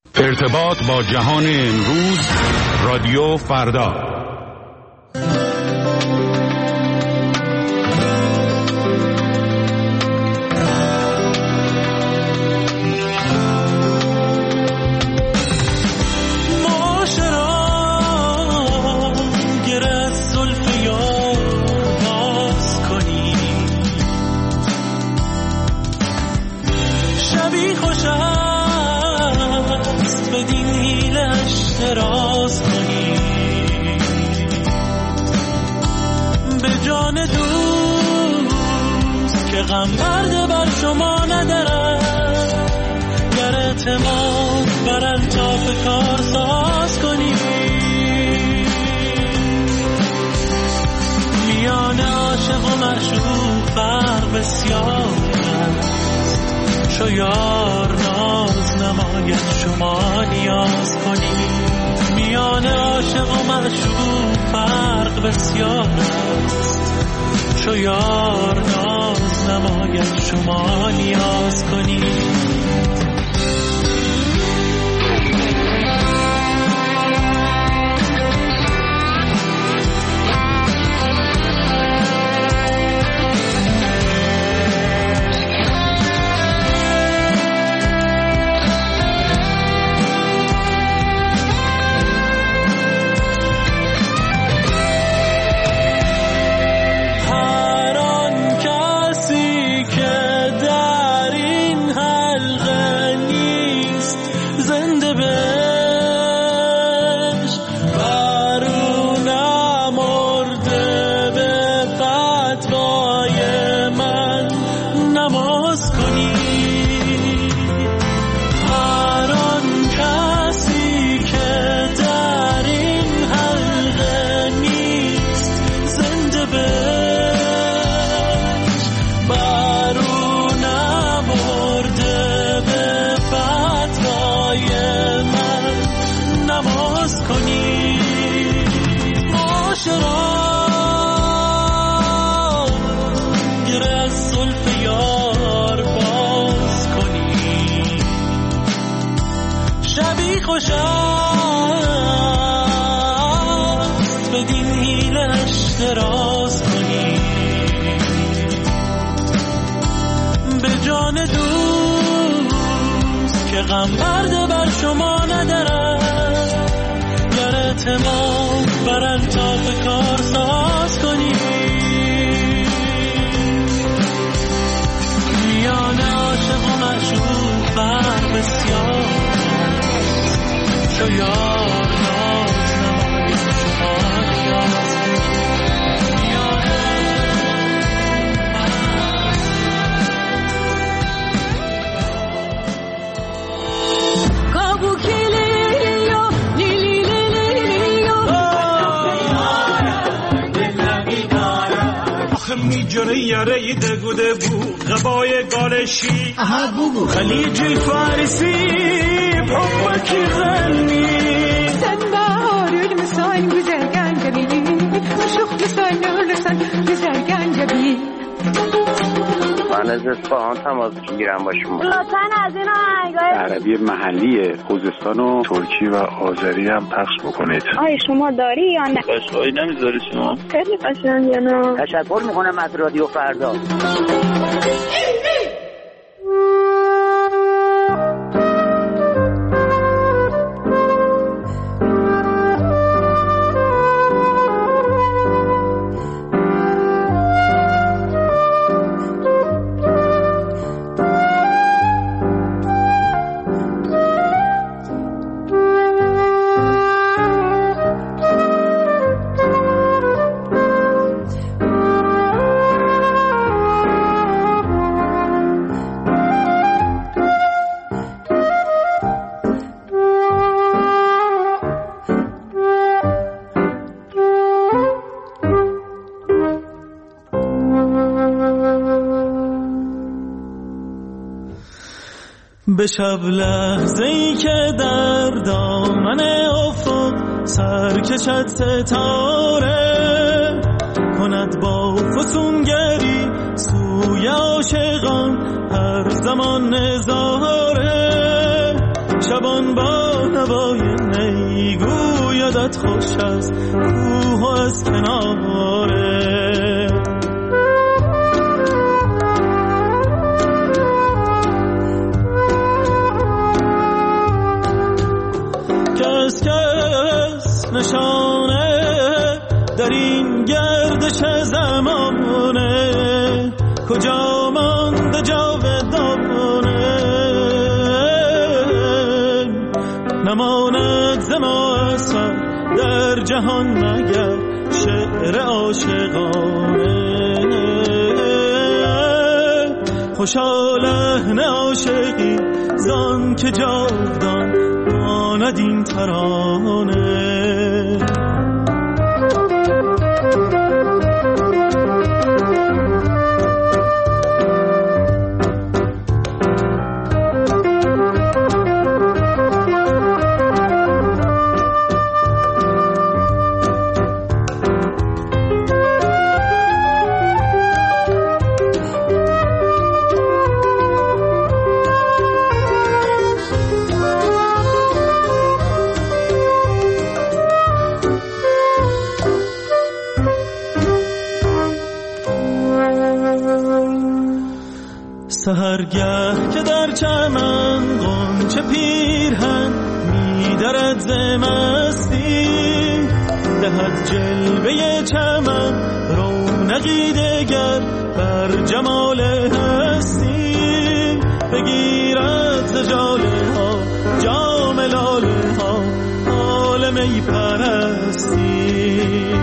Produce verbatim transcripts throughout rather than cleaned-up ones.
ارتباط با جهان امروز، رادیو فردا. راز کنی به جان دوست که غم برده بر شما ندارد، گر اعتماد بر الطاف کار ساز کنی. میان عاشق و معشوق فرق بسیار است، شو یار ناز نماید شما نیاز کنی. میان عاشق و معشوق فرق بسیار است، شو یار ناز نماید شما نیاز کنی. غم برده بر شما ندارد، گر اعتماد بر الطاف کار ساز کنی. میان عاشق و معشوق فرق بسیار است، شو یار ناز نماید شما نیاز کنی. میجونه یاره دگوده بو غبای گالشی اها بو خلیج فارسی حبکی غنی sen baharül müsain güzel gencebi aşık müsain ölürsen güzel gencebi. من از اصفهان تماس میگیرم با شما. لطفاً از این آهنگای عربی محلی خوزستان و ترکی و آذری هم پخش بکنید. آیا شما داری یا نه؟ قشقایی نمیذاری شما؟ خیلی قشنگه نه؟ تشکر میکنم از رادیو فردا. به شب لحظه ای که در دامن افق سر کشد ستاره کند با فسونگری سوی عاشقان هر زمان نظاره شبان با نوای نی گویدت خوش است کوه از کناره. کس کس نشانه در این گردش زمانه کجا مانده جاودانه نماند ز ما اثر در جهان مگر شعر عاشقانه. خوشا لحن عاشقی زان که جاودان ماند این ترانه. سحرگه که در چمن غنچه پیرهن می‌درد ز مستی دهد جلوه چمن رونقی دگر بر جمال هستی بگیرد ز ژاله ها جام لاله ها حال می پرستی.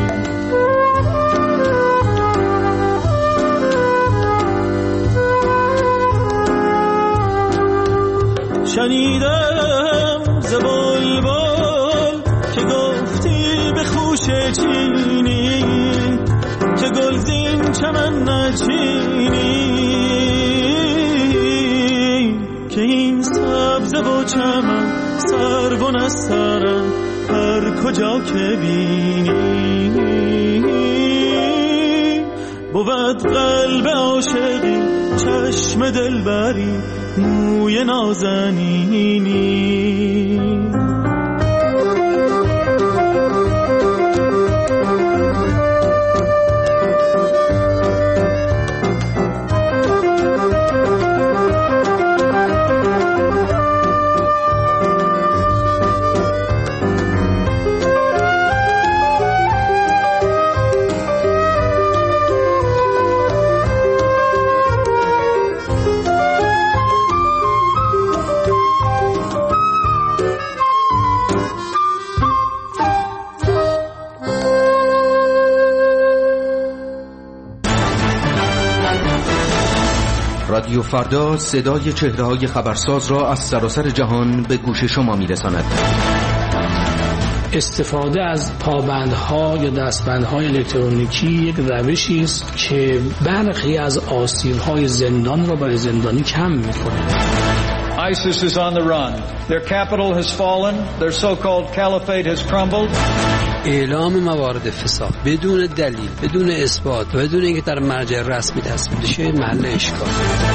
شنیدم ز بلبل که گفتی به خوشه چینی که گلزین چمن نچینی که این سبزه و چمن سرو و نسترن هر کجا که بینی بود قلب عاشقی چشم دلبری موی نازنینی. رادیو فردا صدای چهره‌های خبرساز را از سراسر جهان به گوش شما می‌رساند. استفاده از پابندها یا دستبندهای الکترونیکی یک روشی است که برخی از آسیب‌های زندان را برای زندانی کم می‌کند. ISIS is on the run. Their capital has fallen. Their so-called caliphate has crumbled. اعلام موارد فساد بدون دلیل، بدون اثبات و بدون اینکه در مرجع رسمی تصویب بشه محل اشکال.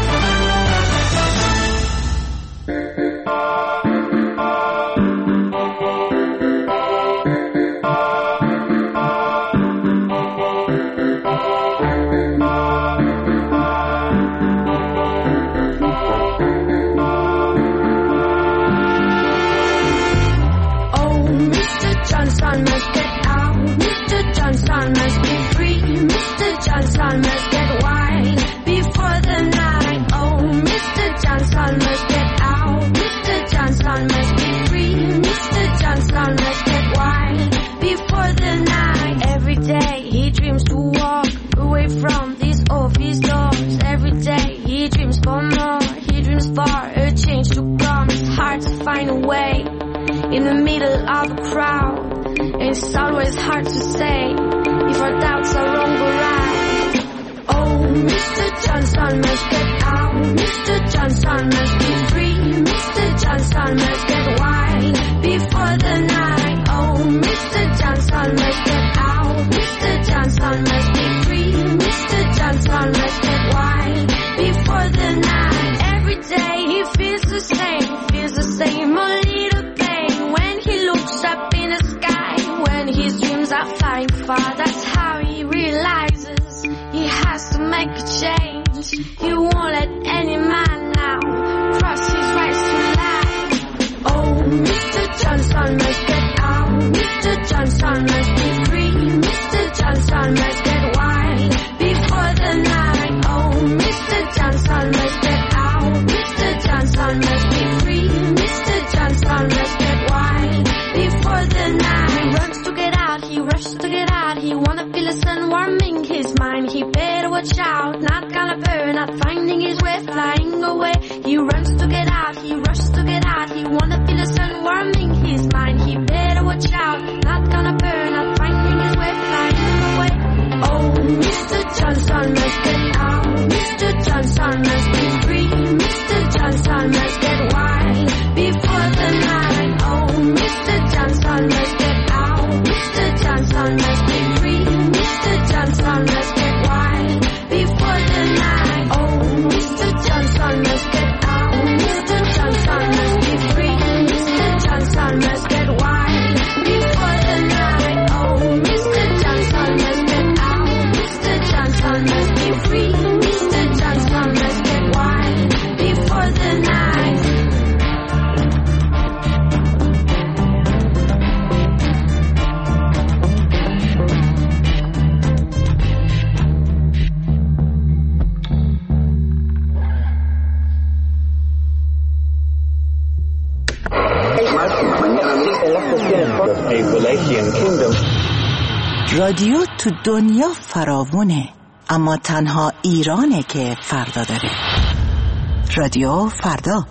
In the middle of a crowd, and it's always hard to say if our doubts are wrong or right. Oh, Mister Johnson must get out, Mister Johnson must be free, Mister Johnson must get wide before the night. Oh, Mister Johnson must get out, Mister Johnson must be free, Mister Johnson must get wide before the night. Every day he feels the same, feels the same, a little pain. flying far, that's how he realizes he has to make a change. He won't let any man now cross his rights to life. Oh, Mister Johnson must get out. Mister Johnson must be free. Mister Johnson must get wild before the night. Oh, Mister Johnson must get out. Mister Johnson must be free. Mister Johnson must get wild before the night. He runs to get out, he rushes to get out. He wanna feel the sun warming his mind. He better watch out, not gonna burn, not finding his way, flying away. He runs to get out, he rushes to get out. He wanna feel the sun warming his mind. He better watch out, not gonna burn, not finding his way, flying away. Oh, Mister Johnson must get out. Mister Johnson must be free. Mister Johnson must get wild before the night. Oh, Mister Johnson must get out. Mister Johnson must be free. Mister Johnson must get wild before the night. Oh, Mister Johnson must get out. Mister Johnson must be free. Mister Johnson must get wild before the night. Oh, Mister Johnson must get out. Mister Johnson must be free. Mister Johnson must get wild before the night. رادیو تو دنیا فراوونه، اما تنها ایرانه که فردا داره. رادیو فردا.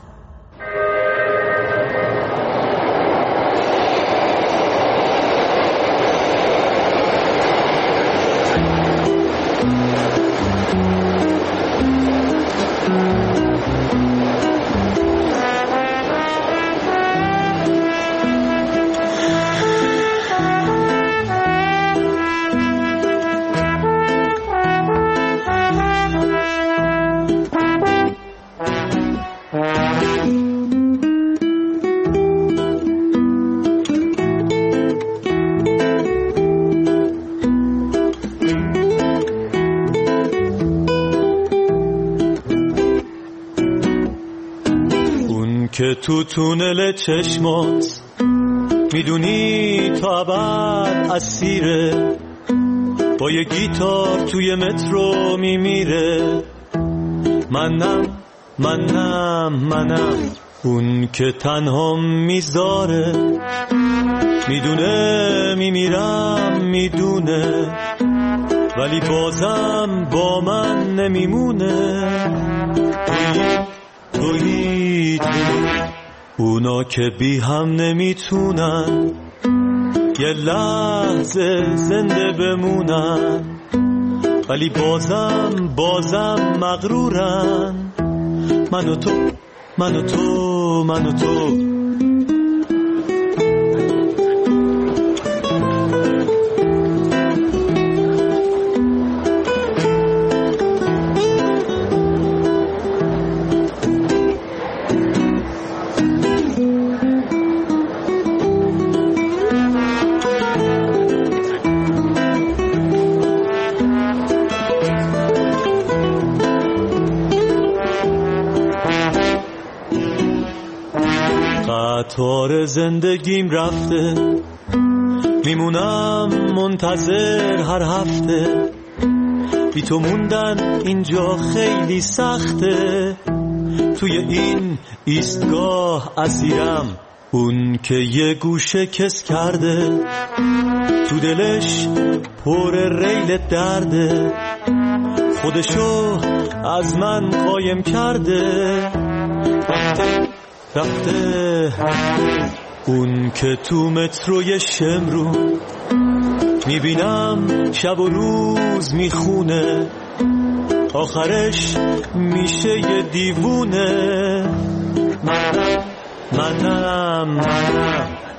که تو تونل چشمات میدونی تا ابد اسیره، با یه گیتار توی مترو میمیره. منم منم منم اون که تنها میذاره، میدونه میمیرم میدونه، ولی بازم با من نمیمونه. تویی تویی اونا که بی هم نمیتونن یه لحظه زنده بمونن، ولی بازم بازم مغرورن. من و تو من و تو من و تو قطار زندگیم رفته، میمونم منتظر هر هفته. بی تو موندن اینجا خیلی سخته، توی این ایستگاه اسیرم. اون که یه گوشه کس کرده، تو دلش پر ریل درده، خودشو از من قایم کرده. رفته رفته اون که تو متروی شمرو، میبینم شب و روز میخونه، آخرش میشه یه دیوونه. منم منم منم